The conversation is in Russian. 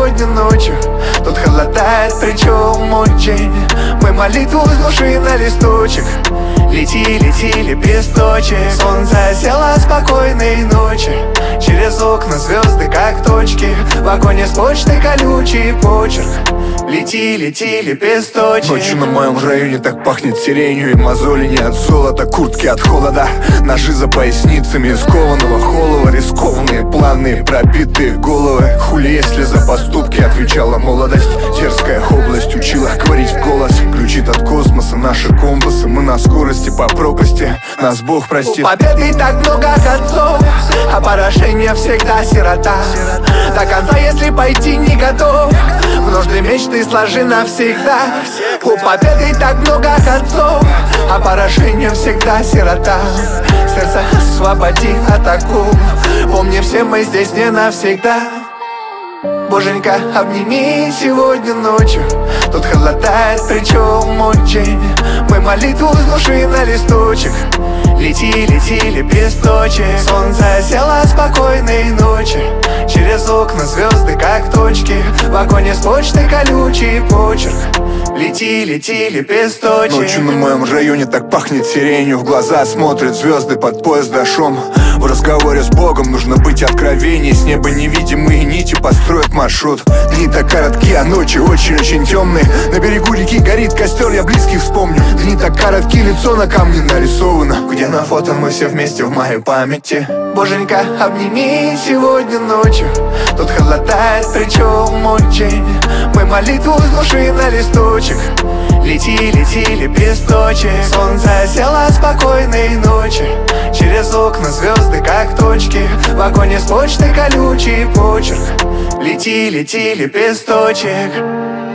сегодня ночью. Тут холодает, причем очень. Мы молитву с души на листочек. Лети, лети, лепесточек. Солнце село, спокойной ночи. Через окна звезды, как точки. В оконе с почты колючий почерк. Лети, лети, лепесточек. Ночью на моем районе так пахнет сиренью. И мозоли не от золота, куртки от холода. Ножи за поясницами из кованого холова. Рискованные планы, пробитые головы. Хули, если за поступки отвечала молодость. Дерзкая область учила говорить в голос. Ключит от космоса наши компасы. Мы на скорости по пропасти, нас Бог простит. У победы так много концов, а поражение всегда сирота. До конца, если пойти не готов, в нужды мечты сложи навсегда. У победы так много концов, а поражение всегда сирота. Сердце освободи от оков. Помни, все мы здесь не навсегда. Боженька, обними сегодня ночью. Тут холодает, причем очень. Мы молитву с души на листочек. Лети, лети, лепесточек. Солнце село, спокойной ночи. Через окна звезды, как точки. В оконе с почты колючий почерк. Лети, лети, лепесточек. Ночью на моем районе так пахнет сиренью. В глаза смотрят звезды под поезд дошом. В разговоре с Богом нужно быть откровенней. С неба невидимые нити построят маршрут. Дни так коротки, а ночи очень-очень темные. На берегу реки горит костер, я близких вспомню. Дни так коротки, лицо на камне нарисовано. Где на фото мы все вместе в моей памяти. Боженька, обними сегодня ночью. Тут холодает, причем очень. Мы молитву с души на листочек. Лети, лети, лепесточек. Солнце село, спокойной ночи. Через окна звезды, как точки. В оконе с почты колючий почерк. Лети, лети, лепесточек.